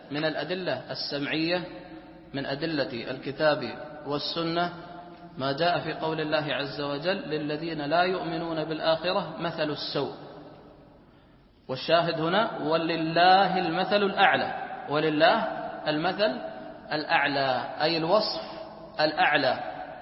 من الأدلة السمعية من أدلة الكتاب والسنة ما جاء في قول الله عز وجل: للذين لا يؤمنون بالآخرة مثل السوء. والشاهد هنا: ولله المثل الأعلى. ولله المثل الأعلى أي الوصف الأعلى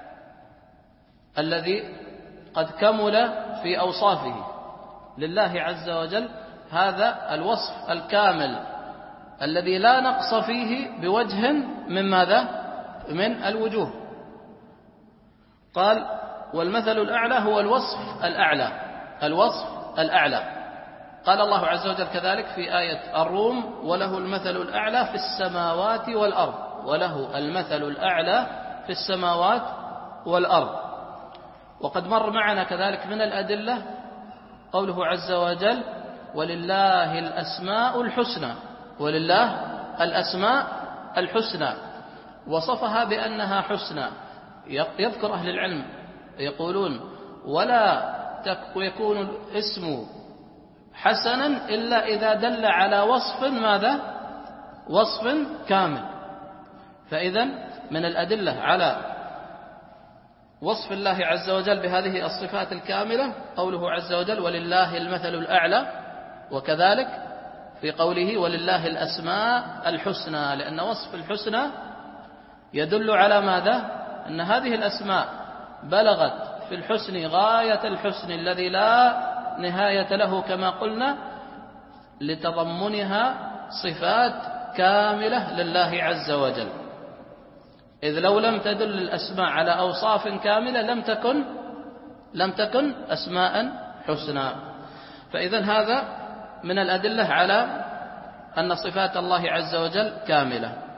الذي قد كمل في أوصافه. لله عز وجل هذا الوصف الكامل الذي لا نقص فيه بوجه من ماذا؟ من الوجوه. قال: والمثل الأعلى هو الوصف الأعلى. الوصف الأعلى. قال الله عز وجل كذلك في آية الروم: وله المثل الأعلى في السماوات والأرض. وله المثل الأعلى في السماوات والأرض. وقد مر معنا كذلك من الأدلة قوله عز وجل: ولله الأسماء الحسنى. ولله الأسماء الحسنى. وصفها بأنها حسنى. يذكر أهل العلم يقولون: ولا يكون الاسم حسنا إلا إذا دل على وصف ماذا؟ وصف كامل. فإذا من الأدلة على وصف الله عز وجل بهذه الصفات الكاملة قوله عز وجل: ولله المثل الأعلى. وكذلك في قوله: ولله الأسماء الحسنى، لأن وصف الحسنى يدل على ماذا؟ أن هذه الأسماء بلغت في الحسن غاية الحسن الذي لا نهاية له كما قلنا، لتضمنها صفات كاملة لله عز وجل. إذ لو لم تدل الأسماء على أوصاف كاملة لم تكن أسماء حسنى. فإذا هذا من الأدلة على أن صفات الله عز وجل كاملة.